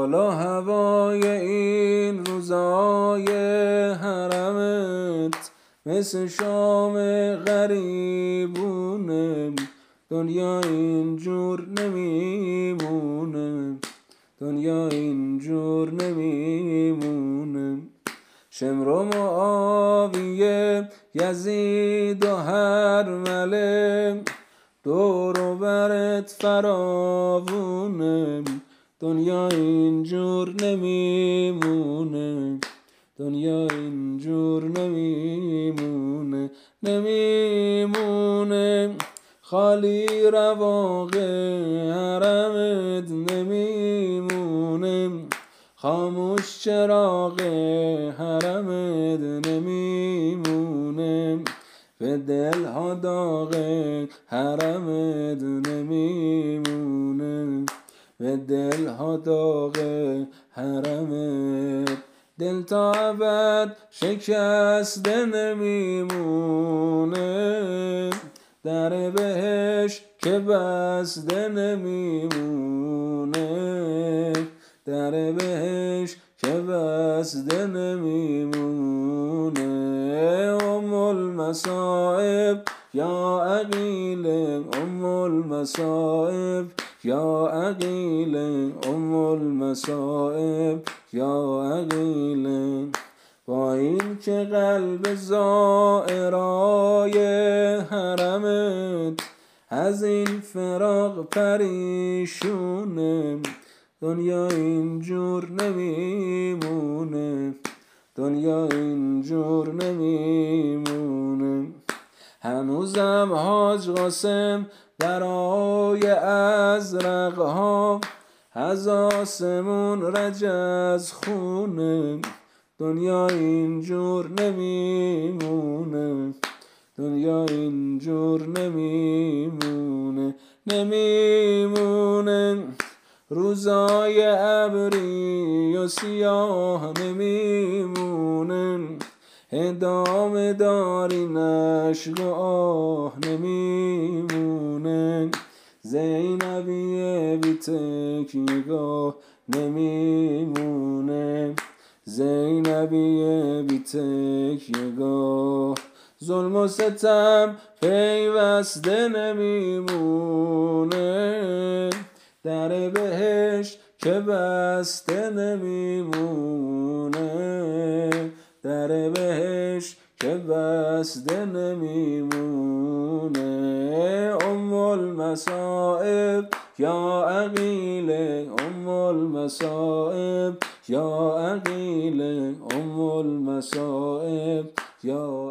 حال و هوای این روزای حرمت مثل شام غریبونه، دنیا اینجور نمیمونه، دنیا اینجور نمیمونه. شمر و معاویه، یزید و هرمله، دور و برت فراوونه، دنیا اینجور نمیمونه، دنیا اینجور نمیمونه، نمیمونه. خالی رواق حرمت نمیمونه، خاموش چراغ حرمت نمیمونه، به دل ها داغ حرمت نمیمونه، به دل ها داغ حرمت. دل تا ابد شکسته نمیمونه، در بهشت که بسته نمیمونه، در بهشت که بسته نمیمونه. ام المصائب یا عقیل، ام المصائب یا عقیل، ام المصائب یا عقیل. با این که قلب زائرای حرمت از این فراق پریشونه، دنیا اینجور نمیمونه، دنیا اینجور نمیمونه. هنوزم حاج قاسم برای ازرقها از آسمون رجز خونه، دنیا اینجور نمیمونه، دنیا اینجور نمیمونه، نمیمونه. روزای ابری و سیاه نمیمونه، ادامه داری نشق و آه نمیمونه، زینبیه بی تکیه‌گاه نمیمونه، زینبیه بی تکیه‌گاه. ظلم و ستم پیوسته نمیمونه، در بهشت که بسته نمیمونه، در بهشت که بسته نمیمونه. ام المصائب یا عقیل، ام المصائب یا عقیل، ام المصائب یا